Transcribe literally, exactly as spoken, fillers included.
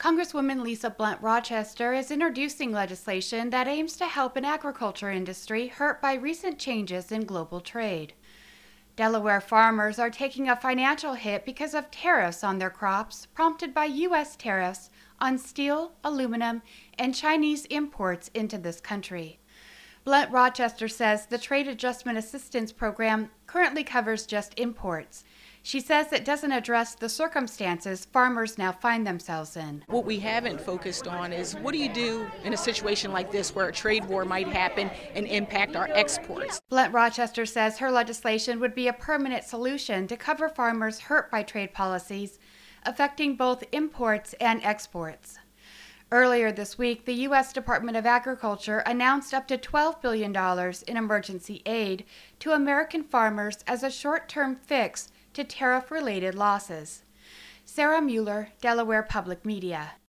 Congresswoman Lisa Blunt Rochester is introducing legislation that aims to help an agriculture industry hurt by recent changes in global trade. Delaware farmers are taking a financial hit because of tariffs on their crops prompted by U S tariffs on steel, aluminum, and Chinese imports into this country. Blunt Rochester says the Trade Adjustment Assistance Program currently covers just imports. She says it doesn't address the circumstances farmers now find themselves in. What we haven't focused on is what do you do in a situation like this where a trade war might happen and impact our exports. Blunt Rochester says her legislation would be a permanent solution to cover farmers hurt by trade policies affecting both imports and exports. Earlier this week, the U S Department of Agriculture announced up to twelve billion dollars in emergency aid to American farmers as a short-term fix to tariff-related losses. Sarah Mueller, Delaware Public Media.